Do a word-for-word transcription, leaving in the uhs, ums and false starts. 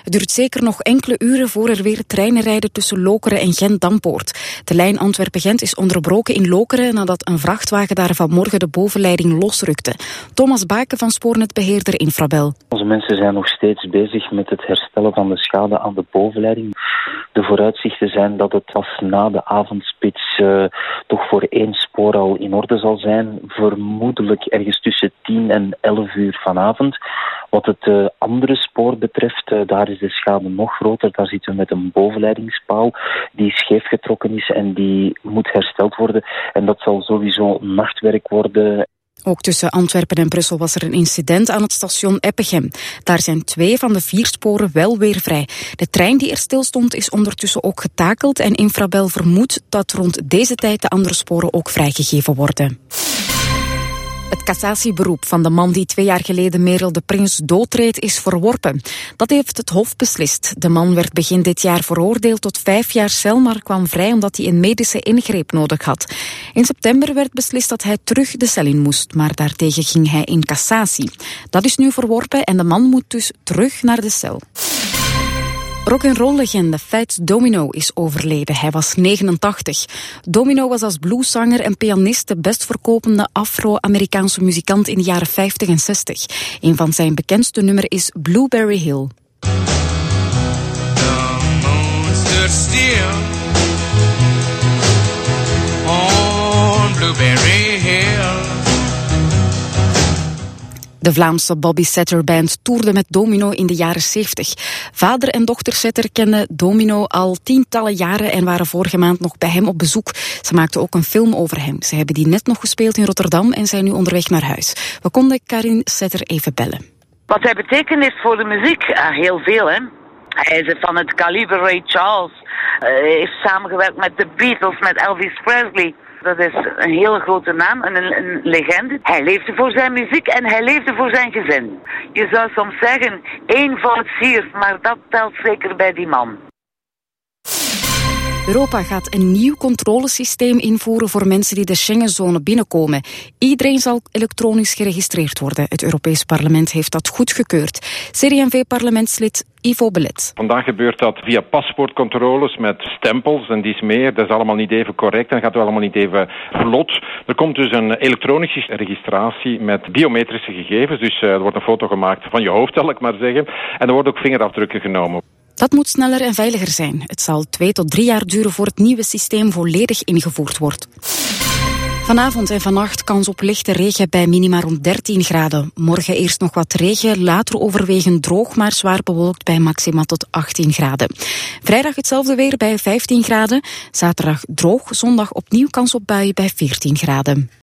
Het duurt zeker nog enkele uren voor er weer treinen rijden tussen Lokeren en Gent-Dampoort. De lijn Antwerpen-Gent is onderbroken in Lokeren nadat een vrachtwagen daar vanmorgen de bovenleiding losrukte. Thomas Baken van Spoornetbeheerder Infrabel. Onze mensen zijn nog steeds bezig met het herstellen van de schade aan de bovenleiding. De vooruitzichten zijn dat het pas na de avondspits uh, toch voor één spoor al in orde zal zijn. Vermoedelijk ergens tussen tien en elf uur vanavond. Wat het uh, andere spoor betreft, uh, daar is de schade nog groter. Daar zitten we met een bovenleidingspaal die scheef getrokken is en die moet hersteld worden. En dat zal sowieso nachtwerk worden. Ook tussen Antwerpen en Brussel was er een incident aan het station Eppegem. Daar zijn twee van de vier sporen wel weer vrij. De trein die er stil stond is ondertussen ook getakeld en Infrabel vermoedt dat rond deze tijd de andere sporen ook vrijgegeven worden. Het cassatieberoep van de man die twee jaar geleden Merel de Prins doodreed is verworpen. Dat heeft het Hof beslist. De man werd begin dit jaar veroordeeld tot vijf jaar cel, maar kwam vrij omdat hij een medische ingreep nodig had. In september werd beslist dat hij terug de cel in moest, maar daartegen ging hij in cassatie. Dat is nu verworpen en de man moet dus terug naar de cel. Rock'n'roll-legende Fats Domino is overleden. Hij was negenentachtig. Domino was als blueszanger en pianist de best verkopende Afro-Amerikaanse muzikant in de jaren vijftig en zestig. Een van zijn bekendste nummer is Blueberry Hill. The moon stood still on Blueberry Hill. De Vlaamse Bobby Setter Band toerde met Domino in de jaren zeventig. Vader en dochter Setter kenden Domino al tientallen jaren en waren vorige maand nog bij hem op bezoek. Ze maakten ook een film over hem. Ze hebben die net nog gespeeld in Rotterdam en zijn nu onderweg naar huis. We konden Karin Setter even bellen. Wat hij betekend heeft voor de muziek? Uh, heel veel, hè. Hij is van het kaliber Ray Charles. Hij uh, heeft samengewerkt met de Beatles, met Elvis Presley. Dat is een hele grote naam, een, een legende. Hij leefde voor zijn muziek en hij leefde voor zijn gezin. Je zou soms zeggen, eenvoud siert, maar dat telt zeker bij die man. Europa gaat een nieuw controlesysteem invoeren voor mensen die de Schengenzone binnenkomen. Iedereen zal elektronisch geregistreerd worden. Het Europees Parlement heeft dat goedgekeurd. C D en V-parlementslid Ivo Belet. Vandaag gebeurt dat via paspoortcontroles met stempels en dies meer. Dat is allemaal niet even correct en gaat wel allemaal niet even vlot. Er komt dus een elektronische registratie met biometrische gegevens. Dus uh, er wordt een foto gemaakt van je hoofd, zal ik maar zeggen. En er worden ook vingerafdrukken genomen. Dat moet sneller en veiliger zijn. Het zal twee tot drie jaar duren voor het nieuwe systeem volledig ingevoerd wordt. Vanavond en vannacht kans op lichte regen bij minima rond dertien graden. Morgen eerst nog wat regen, later overwegend droog, maar zwaar bewolkt bij maxima tot achttien graden. Vrijdag hetzelfde weer bij vijftien graden. Zaterdag droog, zondag opnieuw kans op buien bij veertien graden.